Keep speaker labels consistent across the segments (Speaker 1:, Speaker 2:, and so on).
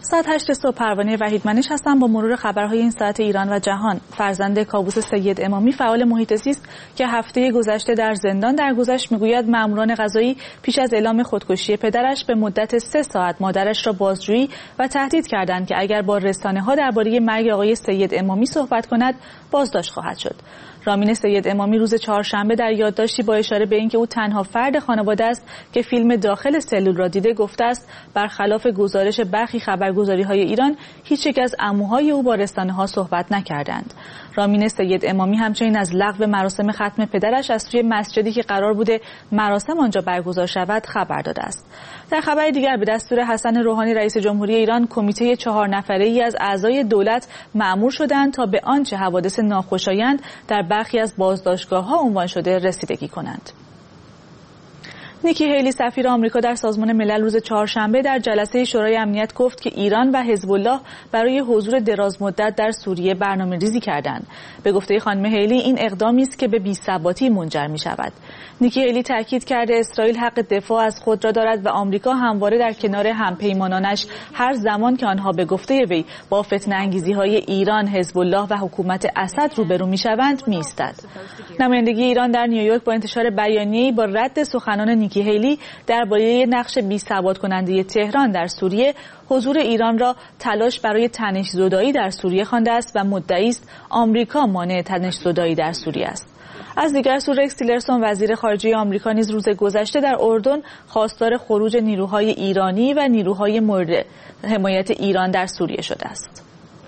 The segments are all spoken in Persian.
Speaker 1: ساعت 8 صبح پروانه وحیدمنش هستم با مرور خبرهای این ساعت ایران و جهان. فرزند کاووس سید امامی فعال محیط زیست که هفته گذشته در زندان درگذشت میگوید ماموران قضایی پیش از اعلام خودکشی پدرش به مدت 3 ساعت مادرش را بازجویی و تهدید کردند که اگر با رسانه‌ها درباره مرگ آقای سید امامی صحبت کند بازداشت خواهد شد. رامین سید امامی روز چهارشنبه در یادداشتی با اشاره به اینکه او تنها فرد خانواده است که فیلم داخل سلول را دیده گفته است برخلاف گزارش برخی خبرگزاری‌های ایران هیچ یک از عموهای او با رسانه‌ها صحبت نکردند. رامین سید امامی همچنین از لغو مراسم ختم پدرش از سوی مسجدی که قرار بوده مراسم آنجا برگزار شود خبر داده است. در خبر دیگر به دستور حسن روحانی رئیس جمهوری ایران کمیته 4 نفره‌ای از اعضای دولت مأمور شدند تا به آنچه حوادث ناخوشایند در برخی از بازداشتگاه‌ها عنوان شده رسیدگی کنند. نیکی هیلی سفیر آمریکا در سازمان ملل روز چهارشنبه در جلسه شورای امنیت گفت که ایران و حزب الله برای حضور درازمدت در سوریه برنامه‌ریزی کردند. به گفته خانم هیلی این اقدامی است که به بی‌ثباتی منجر می‌شود. نیکی هیلی تاکید کرده اسرائیل حق دفاع از خود را دارد و آمریکا همواره در کنار همپیمانانش هر زمان که آنها به گفته وی با فتنه‌انگیزی‌های ایران، حزب الله و حکومت اسد روبرو می‌شوند می‌ایستد. نمایندگی ایران در نیویورک با انتشار بیانیه‌ای با رد سخنان نیکی هیلی درباره نقش بی‌ثبات کننده تهران در سوریه حضور ایران را تلاش برای تنش‌زدایی در سوریه خوانده است و مدعی است آمریکا مانع تنش‌زدایی در سوریه است. از دیگر سو رکس تیلرسون وزیر خارجه آمریکا نیز روز گذشته در اردن خواستار خروج نیروهای ایرانی و نیروهای مورد حمایت ایران در سوریه شده است.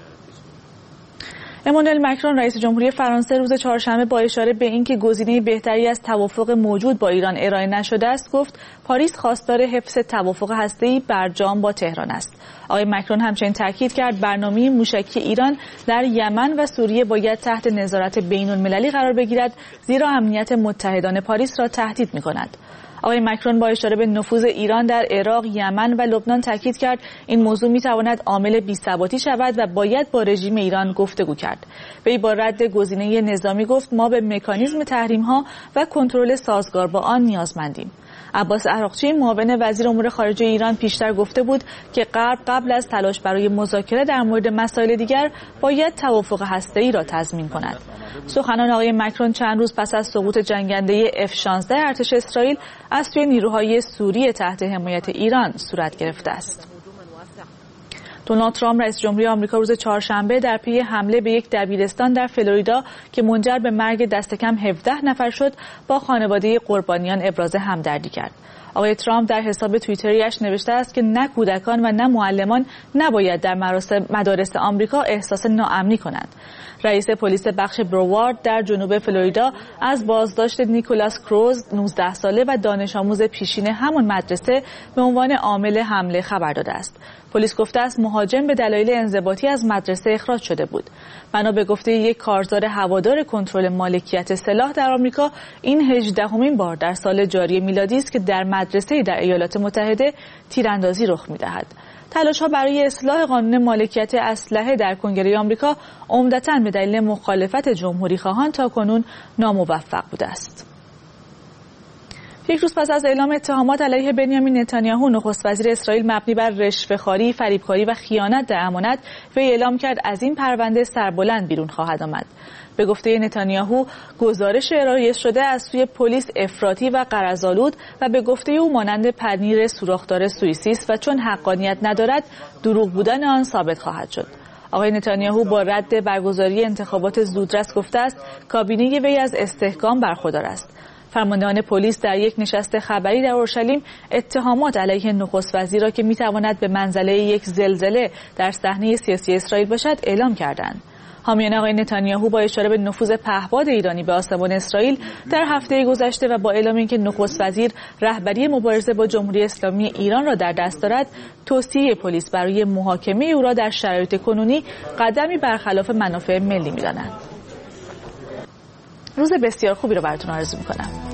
Speaker 1: امانوئل مکرون رئیس جمهوری فرانسه روز چهارشنبه با اشاره به اینکه گزینه بهتری از توافق موجود با ایران ارائه نشده است گفت پاریس خواستار حفظ توافق هسته‌ای برجام با تهران است. آقای مکرون همچنین تاکید کرد برنامه موشکی ایران در یمن و سوریه باید تحت نظارت بین‌المللی قرار بگیرد زیرا امنیت متحدان پاریس را تهدید می‌کند. آقای مکرون با اشاره به نفوذ ایران در عراق، یمن و لبنان تاکید کرد این موضوع می‌تواند عامل بی‌ثباتی شود و باید با رژیم ایران گفتگو کرد. وی با رد گزینه نظامی گفت ما به مکانیزم تحریم‌ها و کنترل سازگار با آن نیازمندیم. عباس عراقچی معاون وزیر امور خارجه ایران پیشتر گفته بود که غرب قبل از تلاش برای مذاکره در مورد مسائل دیگر باید توافق هسته‌ای را تضمین کند. سخنان آقای مکرون چند روز پس از سقوط جنگنده F-16 ارتش اسرائیل از سوی نیروهای سوریه تحت حمایت ایران صورت گرفته است. دونالد ترامپ رئیس جمهوری آمریکا روز چهارشنبه در پی حمله به یک دبیرستان در فلوریدا که منجر به مرگ دست کم 17 نفر شد با خانواده قربانیان ابراز همدردی کرد. آقای ترامپ در حساب توییتریش نوشته است که نه کودکان و نه معلمان نباید در مدارس آمریکا احساس ناامنی کنند. رئیس پلیس بخش بروارد در جنوب فلوریدا از بازداشت نیکولاس کروز 19 ساله و دانش آموز پیشین همان مدرسه به عنوان عامل حمله خبر داده است. پلیس گفته است مهاجم به دلایل انضباطی از مدرسه اخراج شده بود. بنا به گفته یک کارزار هوادار کنترل مالکیت سلاح در آمریکا این 18مین بار در سال جاری میلادی است که در مدرسه در ایالات متحده تیراندازی رخ می‌دهد. تلاش‌ها برای اصلاح قانون مالکیت اسلحه در کنگره آمریکا عمدتاً به دلیل مخالفت جمهوری‌خواهان تاکنون ناموفق بوده است. یک روز پس از اعلام اتهامات علیه بنیامین نتانیاهو نخست وزیر اسرائیل مبنی بر رشوه‌خواری، فریبکاری و خیانت در امانت وی اعلام کرد از این پرونده سربلند بیرون خواهد آمد. به گفته نتانیاهو گزارش ارائه شده از سوی پلیس افراطی و غرض‌آلود و به گفته او مانند پنیر سوراخ‌دار سوئیسی است و چون حقانیت ندارد دروغ بودن آن ثابت خواهد شد. آقای نتانیاهو با رد برگزاری انتخابات زودرس گفته است کابینه وی از استحکام برخوردار است. فرماندهان پلیس در یک نشست خبری در اورشلیم اتهامات علیه نخست وزیر را که میتواند به منزله یک زلزله در صحنه سیاسی اسرائیل باشد اعلام کردند. حامیان آقای نتانیاهو با اشاره به نفوذ پهپاد ایرانی به آسمان اسرائیل در هفته گذشته و با اعلام اینکه نخست وزیر رهبری مبارزه با جمهوری اسلامی ایران را در دست دارد، توصیه پلیس برای محاکمه او را در شرایط کنونی قدمی برخلاف منافع ملی می‌دانند. روز بسیار خوبی را براتون آرزو می‌کنم.